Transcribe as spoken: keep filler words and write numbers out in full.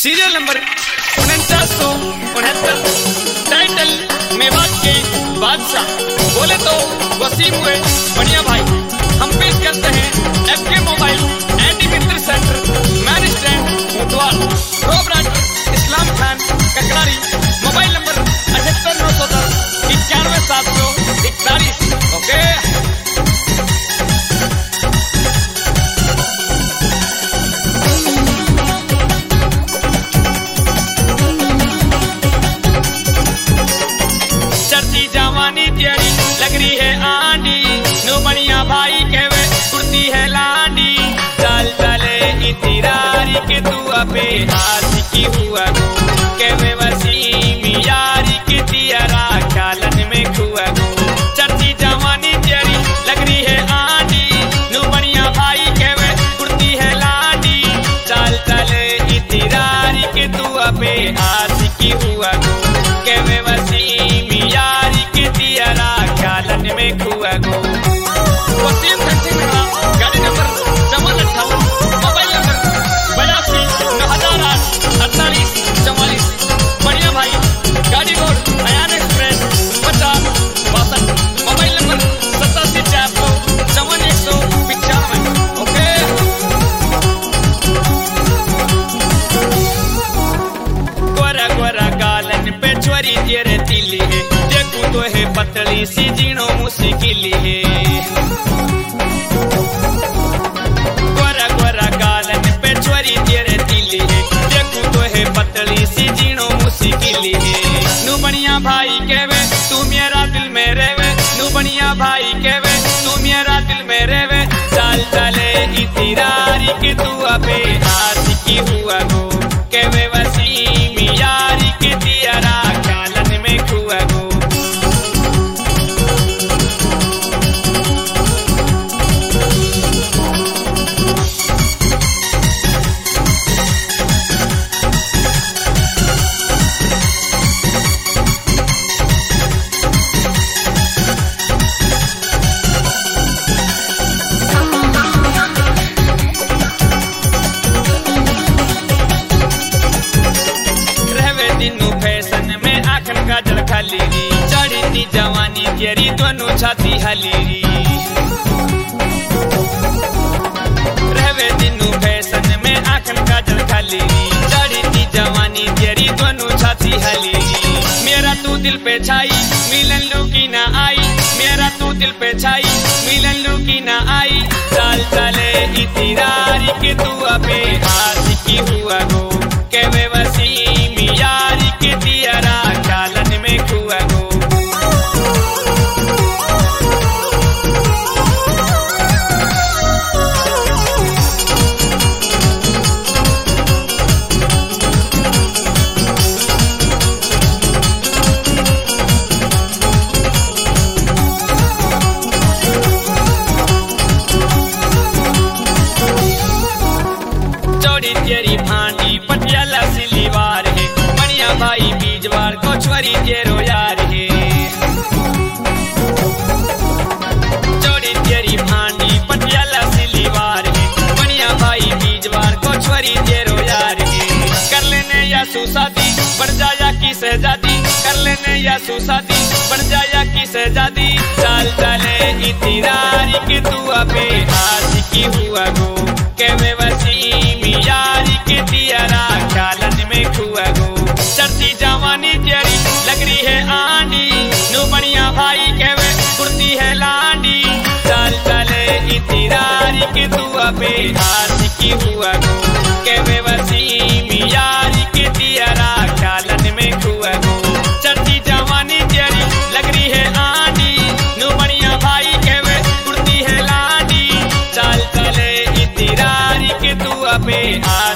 Serial number उनचास सौ उनहत्तर, टाइटल मेवात के बादशाह, बोले तो वसीम हुए बढ़िया भाई। हम पेश करते हैं एफ के मोबाइल एंटी मित्र सेंटर, मैन स्टैंड मुटवाल, प्रोपराइटर इस्लाम खान ककरारी। मोबाइल नंबर अठहत्तर नौ सौ दस इक्यानवे सात सौ इकतालीस। ओके लग रही है आंडी, नो बढ़िया भाई के वे कुर्ती है लांडी। चल चले इतिरारी के तू अबे आशिकी हुआ गो, के वे वसीम यारी के तियारा कालन में खुआ गो। चर्ची जवानी तेरी लग रही है आंडी, नो बढ़िया भाई के वे कुर्ती है लांडी। चल चले इतिरारी के तू अबे आशिकी हुआ गो, के वे वसीम यारी के तियारा कालन में खुआ गो। वसीम घंटे में गाड़ी नंबर चौवन अट्ठावन, मोबाइल नंबर बयासी नौ हजार आठ अड़तालीस चौवालीस। बढ़िया भाई गाड़ी रोड अयान एक्सप्रेस पचास बासठ, मोबाइल नंबर सतासी चार सौ चौवन एक सौ पिचानवे। ओके गोरा गोरा गालन पे छोरी तेरे तिली है, देखू तो है पतली सी जीणो मुश्किल है। गोरा गोरा गालन पे छोरी तेरे तिली है, देखू तो है पतली सी जीणो मुश्किल है। नू बढ़िया भाई कहवे तू मेरा दिल में रहवे, नू बढ़िया भाई कहवे तू मेरा दिल में रहवे। चल चले इतिरारी के तू अबे आशिकी हुआ गो, कहवे वसीम यारी के तियारा कालन में खुआ गो। गाजर खाली चढ़ी नी जवानी तेरी दोनों छाती हली। रहवे दिनू फैशन में आखन गाजर खाली चढ़ी नी जवानी तेरी दोनों छाती हली। मेरा तू दिल पे छाई मिलन लू की ना आई, मेरा तू दिल पे छाई मिलन लू की ना आई। चल चले इतिरारी के तू अबे आशिकी हुआ गो, के वे वसीम यारी के तियारा कालन में खुआ गो। चौड़ी तेरी भांडी पटियाला सिलीवार है, बढ़िया भाई बीजवार को छोरी तेरो यार है। चौड़ी तेरी भांडी पटियाला सिलीवार है, बढ़िया भाई बीजवार को छोरी तेरो यार है। कर लेने या सुसादी बढ़ जाया की सहजादी, कर लेने या सुसादी बढ़ जाया की सहजादी। चल चले इतिरारी के तू अबे आशिकी हुआ गो, के वे वसीम यारी के तियारा कालन में खुआ गो। चढ़ती जवानी तेरी लग रही है आंडी, नो बढ़िया भाई कहवे कुर्ती है लांडी। चल चले इतिरारी के तू अबे आशिकी हुआ गो, के वे वसीम यारी के तियारा कालन में खुआ गो। चढ़ती जवानी तेरी लग रही है आंडी, नो बढ़िया भाई कहवे कुर्ती है लांडी। चल चले इतिरारी के तू अबे